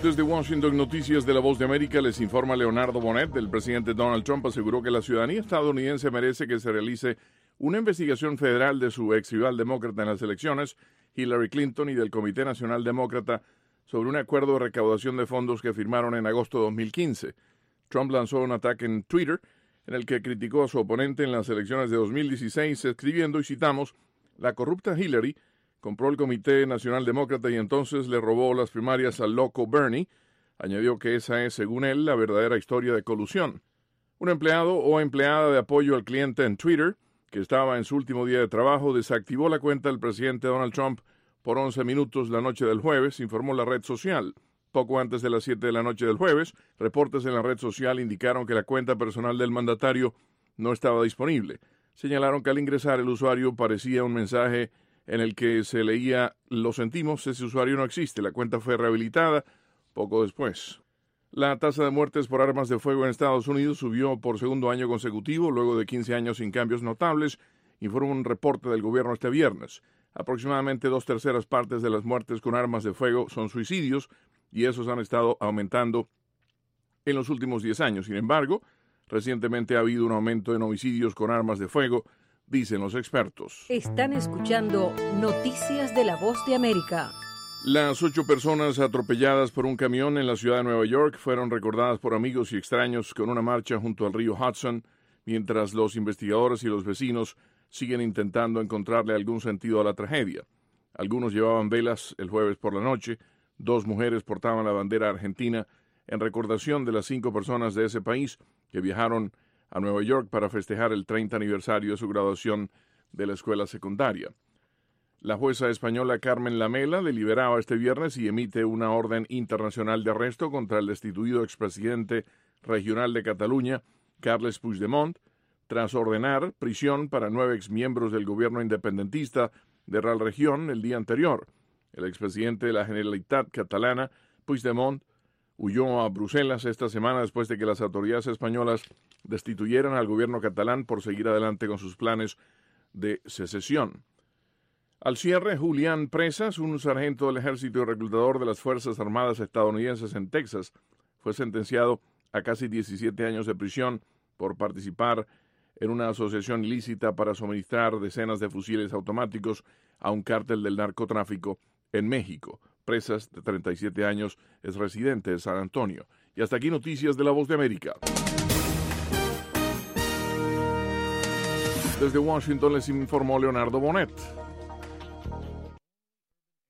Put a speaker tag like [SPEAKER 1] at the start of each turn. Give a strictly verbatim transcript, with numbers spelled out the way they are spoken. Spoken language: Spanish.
[SPEAKER 1] Desde Washington, Noticias de la Voz de América, les informa Leonardo Bonet. El presidente Donald Trump aseguró que la ciudadanía estadounidense merece que se realice una investigación federal de su ex rival demócrata en las elecciones, Hillary Clinton, y del Comité Nacional Demócrata sobre un acuerdo de recaudación de fondos que firmaron en agosto de dos mil quince. Trump lanzó un ataque en Twitter en el que criticó a su oponente en las elecciones de dos mil dieciséis, escribiendo, y citamos, «La corrupta Hillary compró el Comité Nacional Demócrata y entonces le robó las primarias al loco Bernie». Añadió que esa es, según él, la verdadera historia de colusión. Un empleado o empleada de apoyo al cliente en Twitter, que estaba en su último día de trabajo, desactivó la cuenta del presidente Donald Trump por once minutos la noche del jueves, informó la red social. Poco antes de las siete de la noche del jueves, reportes en la red social indicaron que la cuenta personal del mandatario no estaba disponible. Señalaron que al ingresar el usuario parecía un mensaje en el que se leía «Lo sentimos, ese usuario no existe». La cuenta fue rehabilitada poco después. La tasa de muertes por armas de fuego en Estados Unidos subió por segundo año consecutivo, luego de quince años sin cambios notables, informó un reporte del gobierno este viernes. Aproximadamente dos terceras partes de las muertes con armas de fuego son suicidios, y esos han estado aumentando en los últimos diez años. Sin embargo, recientemente ha habido un aumento en homicidios con armas de fuego, dicen los expertos.
[SPEAKER 2] Están escuchando Noticias de la Voz de América.
[SPEAKER 1] Las ocho personas atropelladas por un camión en la ciudad de Nueva York fueron recordadas por amigos y extraños con una marcha junto al río Hudson, mientras los investigadores y los vecinos siguen intentando encontrarle algún sentido a la tragedia. Algunos llevaban velas el jueves por la noche, dos mujeres portaban la bandera argentina en recordación de las cinco personas de ese país que viajaron a Nueva York para festejar el treinta aniversario de su graduación de la escuela secundaria. La jueza española Carmen Lamela deliberaba este viernes y emite una orden internacional de arresto contra el destituido expresidente regional de Cataluña, Carles Puigdemont, tras ordenar prisión para nueve exmiembros del gobierno independentista de la región el día anterior. El expresidente de la Generalitat catalana, Puigdemont, huyó a Bruselas esta semana después de que las autoridades españolas destituyeran al gobierno catalán por seguir adelante con sus planes de secesión. Al cierre, Julián Presas, un sargento del ejército y reclutador de las Fuerzas Armadas estadounidenses en Texas, fue sentenciado a casi diecisiete años de prisión por participar en una asociación ilícita para suministrar decenas de fusiles automáticos a un cártel del narcotráfico en México. Presas, de treinta y siete años, es residente de San Antonio. Y hasta aquí Noticias de la Voz de América. Desde Washington les informó Leonardo Bonet.